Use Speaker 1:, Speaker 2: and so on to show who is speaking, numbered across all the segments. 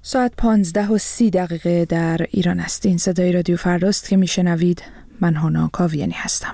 Speaker 1: ساعت 15:30 در ایران است. این صدای رادیو فرداست که میشنوید. من هانا کاویانی هستم.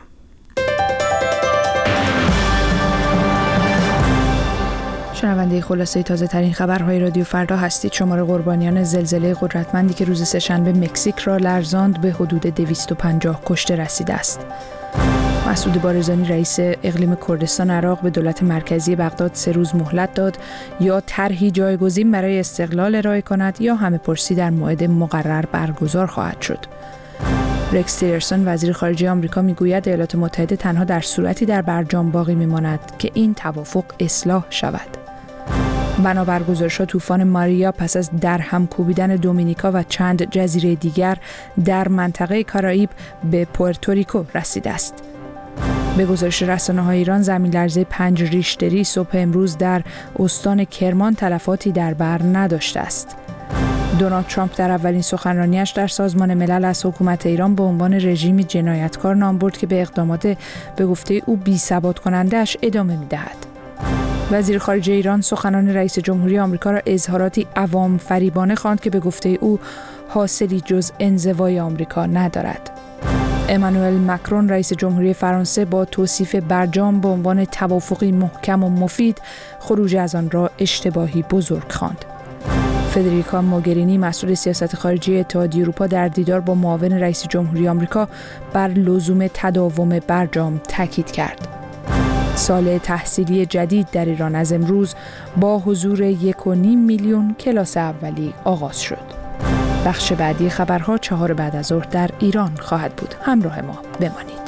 Speaker 1: شنونده خلاصه تازه ترین خبرهای رادیو فردا هستید. شمار قربانیان زلزله قدرتمندی که روز سه‌شنبه مکزیک را لرزاند به حدود 250 کشته رسیده است. مسعود بارزانی رئیس اقلیم کردستان عراق به دولت مرکزی بغداد 3 روز مهلت داد یا طرحی جایگزین برای استقلال ارائه کند یا همه‌پرسی در موعد مقرر برگزار خواهد شد. رکس تیلرسون وزیر خارجه آمریکا میگوید ایالات متحده تنها در صورتی در برجام باقی میماند که این توافق اصلاح شود. بنابر گزارش‌ها طوفان ماریا پس از درهم کوبیدن دومینیکا و چند جزیره دیگر در منطقه کارائیب به پورتوریکو رسیده است. به گزارش رسانه‌های ایران زمین‌لرزه 5 ریشتری صبح امروز در استان کرمان تلفاتی در بر نداشته است. دونالد ترامپ در اولین سخنرانیش در سازمان ملل از حکومت ایران به عنوان رژیمی جنایتکار نام برد که به اقدامات به گفته او بی‌ثبات کننده‌اش ادامه می‌دهد. وزیر خارجه ایران سخنان رئیس جمهوری آمریکا را اظهاراتی عوام فریبانه خواند که به گفته او حاصلی جز انزوای آمریکا ندارد. امانوئل مکرون رئیس جمهوری فرانسه با توصیف برجام به عنوان توافقی محکم و مفید خروج از آن را اشتباهی بزرگ خواند. فدریکا موگرینی مسئول سیاست خارجی اتحادیه اروپا در دیدار با معاون رئیس جمهوری آمریکا بر لزوم تداوم برجام تاکید کرد. سال تحصیلی جدید در ایران از امروز با حضور 1.5 میلیون کلاس اولی آغاز شد. بخش بعدی خبرها 4 بعد از ظهر در ایران خواهد بود. همراه ما بمانید.